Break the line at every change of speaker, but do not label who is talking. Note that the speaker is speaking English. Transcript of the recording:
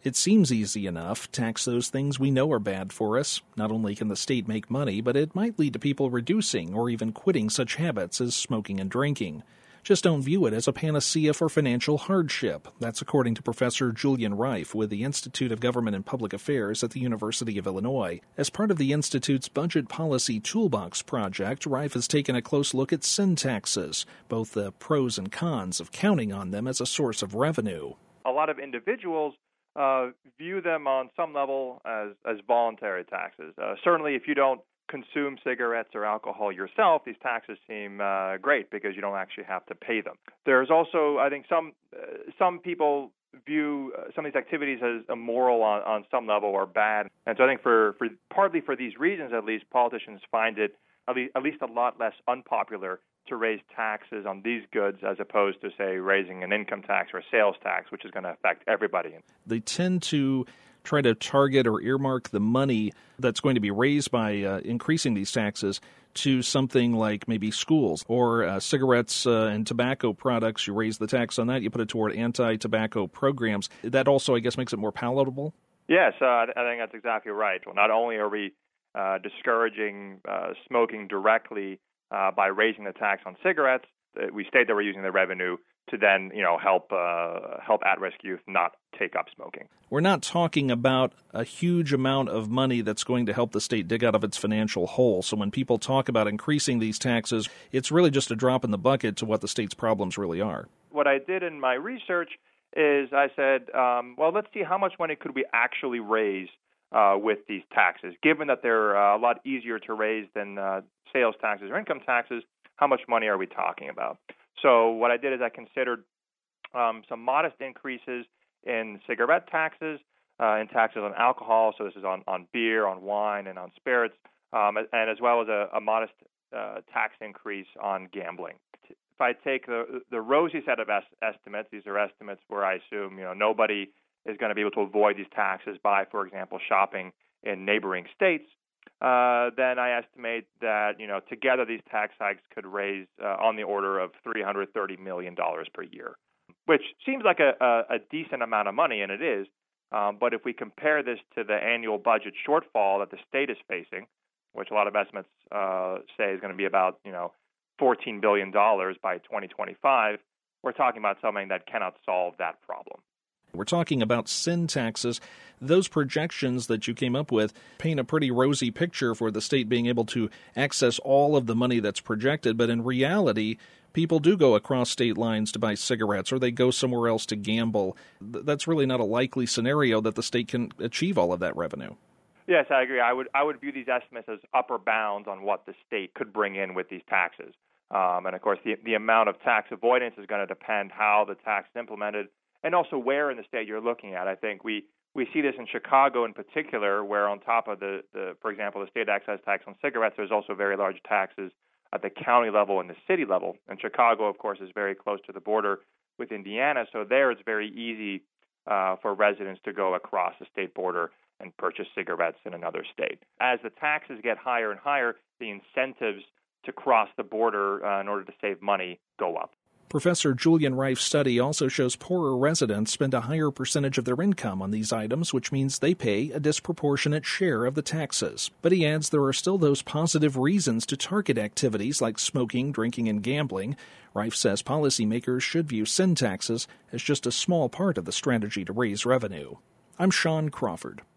It seems easy enough. Tax those things we know are bad for us. Not only can the state make money, but it might lead to people reducing or even quitting such habits as smoking and drinking. Just don't view it as a panacea for financial hardship. That's according to Professor Julian Reif with the Institute of Government and Public Affairs at the University of Illinois. As part of the Institute's Budget Policy Toolbox project, Reif has taken a close look at sin taxes, both the pros and cons of counting on them as a source of revenue.
A lot of individuals view them on some level as voluntary taxes. Certainly, if you don't consume cigarettes or alcohol yourself, these taxes seem great because you don't actually have to pay them. There's also, I think, some people view some of these activities as immoral on some level or bad. And so I think for partly for these reasons, at least, politicians find it at least a lot less unpopular to raise taxes on these goods as opposed to, say, raising an income tax or a sales tax, which is going to affect everybody.
They tend to try to target or earmark the money that's going to be raised by increasing these taxes to something like maybe schools or cigarettes and tobacco products. You raise the tax on that, you put it toward anti-tobacco programs. That also, I guess, makes it more palatable?
Yes, I think that's exactly right. Well, not only are we discouraging smoking directly by raising the tax on cigarettes, we state that we're using the revenue to then, help at-risk youth not take up smoking.
We're not talking about a huge amount of money that's going to help the state dig out of its financial hole. So when people talk about increasing these taxes, it's really just a drop in the bucket to what the state's problems really are.
What I did in my research is I said, let's see how much money could we actually raise with these taxes. Given that they're a lot easier to raise than sales taxes or income taxes, how much money are we talking about? So what I did is I considered some modest increases in cigarette taxes, and taxes on alcohol. So this is on beer, on wine, and on spirits, and as well as a modest tax increase on gambling. If I take the rosy set of estimates, these are estimates where I assume nobody is going to be able to avoid these taxes by, for example, shopping in neighboring states. Then I estimate that, together these tax hikes could raise on the order of $330 million per year, which seems like a decent amount of money, and it is. But if we compare this to the annual budget shortfall that the state is facing, which a lot of estimates say is going to be about, $14 billion by 2025, we're talking about something that cannot solve that problem.
We're talking about sin taxes. Those projections that you came up with paint a pretty rosy picture for the state being able to access all of the money that's projected. But in reality, people do go across state lines to buy cigarettes or they go somewhere else to gamble. That's really not a likely scenario that the state can achieve all of that revenue.
Yes, I agree. I would view these estimates as upper bounds on what the state could bring in with these taxes. And, of course, the amount of tax avoidance is going to depend how the tax is implemented and also where in the state you're looking at. I think we see this in Chicago in particular, where on top of for example, the state excise tax on cigarettes, there's also very large taxes at the county level and the city level. And Chicago, of course, is very close to the border with Indiana, so there it's very easy for residents to go across the state border and purchase cigarettes in another state. As the taxes get higher and higher, the incentives to cross the border in order to save money go up.
Professor Julian Reif's study also shows poorer residents spend a higher percentage of their income on these items, which means they pay a disproportionate share of the taxes. But he adds there are still those positive reasons to target activities like smoking, drinking, and gambling. Reif says policymakers should view sin taxes as just a small part of the strategy to raise revenue. I'm Sean Crawford.